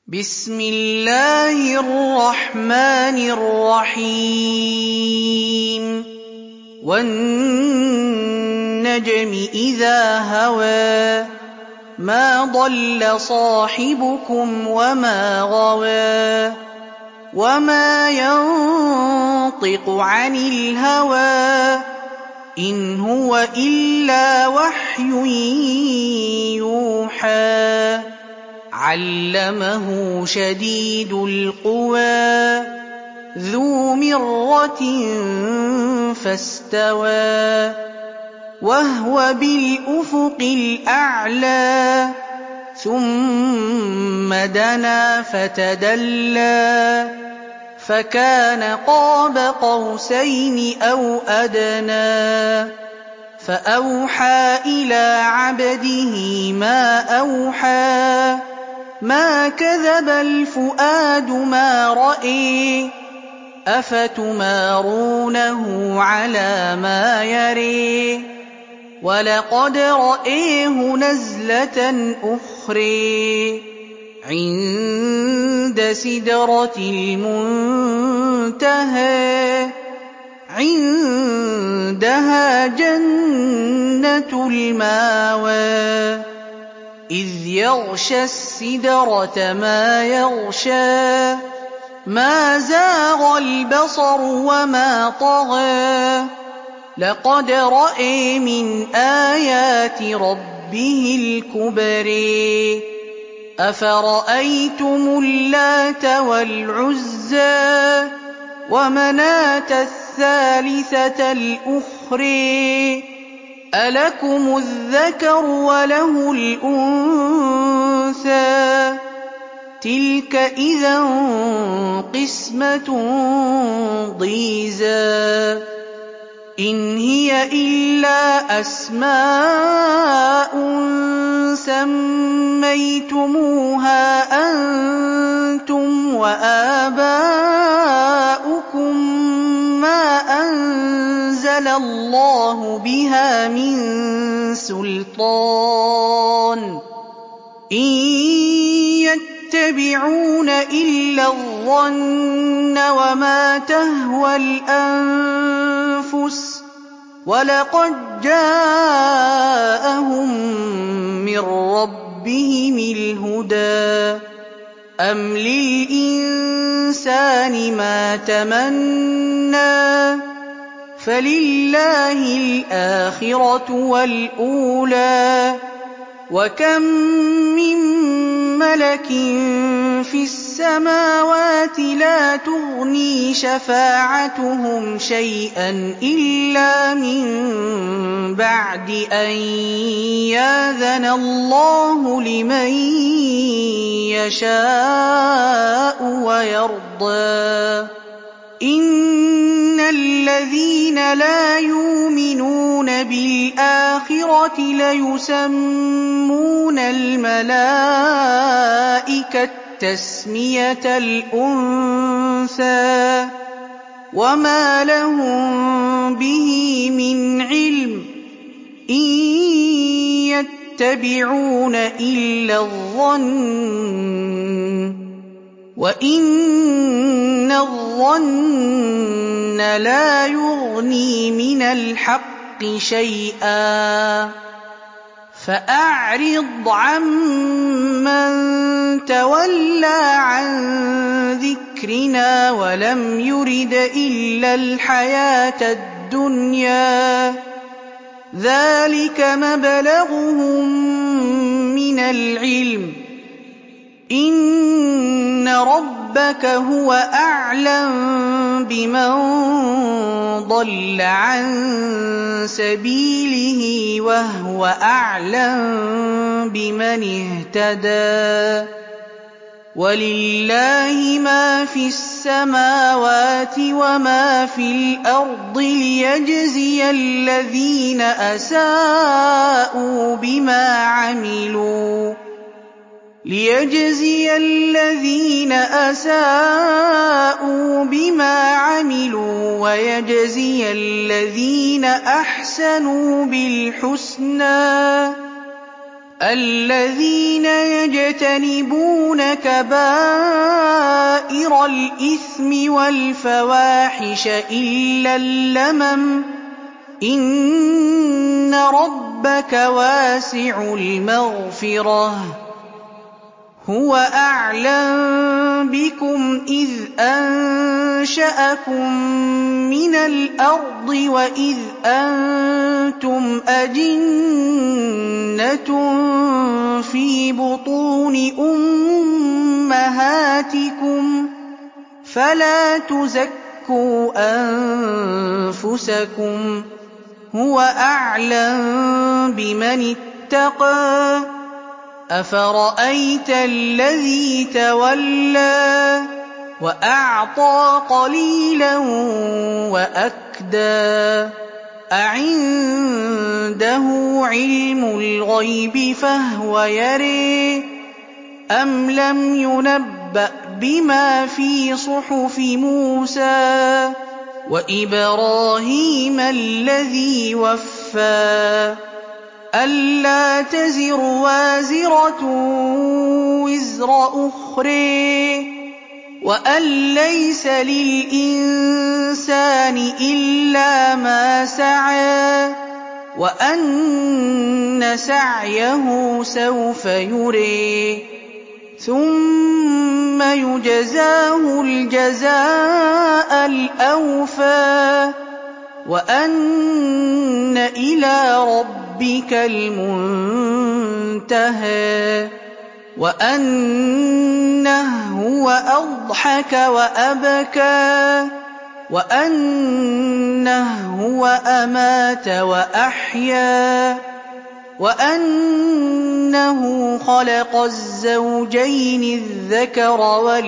بسم الله الرحمن الرحيم والنجم إذا هوى ما ضل صاحبكم وما غوى وما ينطق عن الهوى إن هو إلا وحي يوحى علمه شديد القوى ذو مرة فاستوى وهو بالأفق الأعلى ثم دنا فتدلى فكان قاب قوسين أو أدنى فأوحى إلى عبده ما أوحى ما كذب الفؤاد ما رأى أفتمارونه على ما يرى ولقد رآه نزلة أخرى عند سدرة المنتهى عندها جنة المأوى إذ يغشى السدرة ما يغشى ما زاغ البصر وما طغى لقد رأى من آيات ربه الكبرى أفرأيتم اللات والعزى ومناة الثالثة الأخرى ألكم الذكر وله الأنثى تلك إذا قسمة ضيزى إن هي إلا أسماء سميتموها أنتم وآباؤكم ما أنزل الله بها من سلطان إن يتبعون إلا الظن وما تهوى الأنفس ولقد جاءهم من ربهم الهدى أم للإنسان ما تمنى فلله الآخرة والأولى وكم من ملك في السماوات لا تغني شفاعتهم شيئا إلا من بعد أن يأذن الله لمن يشاء ويرضى إن الذين لا يؤمنون بالآخرة ليسمون الملائكة تسمية الأنثى وما لهم به من علم إن يتبعون إلا الظن وإن الظن لا يغني من الحق شيئا فأعرض عمن تولى عن ذكرنا ولم يرد إلا الحياة الدنيا ذلك مبلغهم من العلم إن ربك هو أعلم بمن ضل عن سبيله وهو أعلم بمن اهتدى ولله ما في السماوات وما في الأرض ليجزي الذين أساءوا بما عملوا ويجزي الذين أحسنوا بالحسنى الذين يجتنبون كبائر الإثم والفواحش إلا اللمم إن ربك واسع المغفرة هو أعلم بكم إذ أنشأكم من الأرض وإذ أنتم أجنة في بطون أمهاتكم فلا تزكوا أنفسكم هو أعلم بمن اتقى أفرأيت الذي تولى وأعطى قليلا وأكدى أعنده علم الغيب فهو يرى أم لم ينبأ بما في صحف موسى وإبراهيم الذي وفى ألا تزر وازرة وزر أخرى وأن ليس للإنسان إلا ما سعى وأن سعيه سوف يرى ثم يجزاه الجزاء الأوفى وأن إلى ربك المنتهى وأنه هو أضحك وأبكى وأنه هو أمات وأحيا وأنه خلق الزوجين الذكر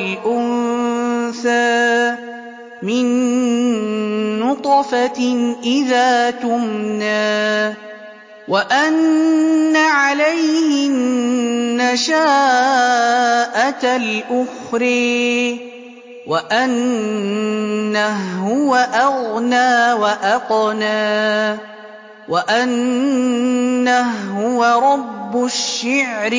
والأنثى من نطفة إذا تمنى وأن عليه النشاءة الأخرى وأنه هو أغنى وأقنى وأنه هو رب الشعر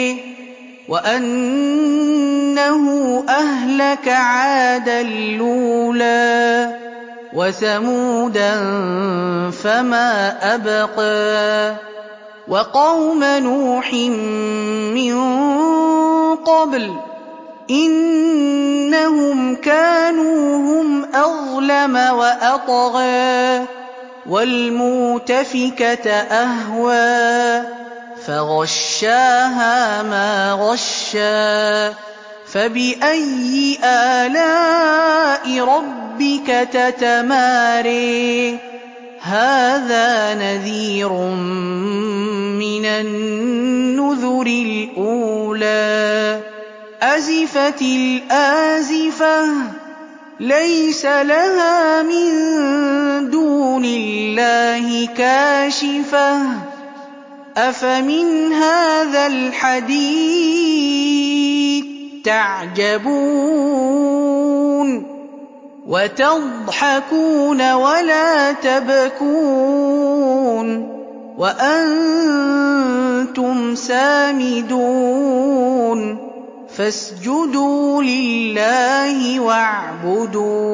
وأنه أهلك عادا الأولى وثمودا فما أبقى وقوم نوح من قبل إنهم كانوا هم أظلم وأطغى والمؤتفكة أهوى فغشاها ما غشى فبأي آلاء ربك تتماري هذا نذير من النذر الأولى أزفت الآزفة ليس لها من دون الله كاشفة أفمن هذا الحديث تعجبون وتضحكون ولا تبكون وأنتم سامدون فاسجدوا لله واعبدوا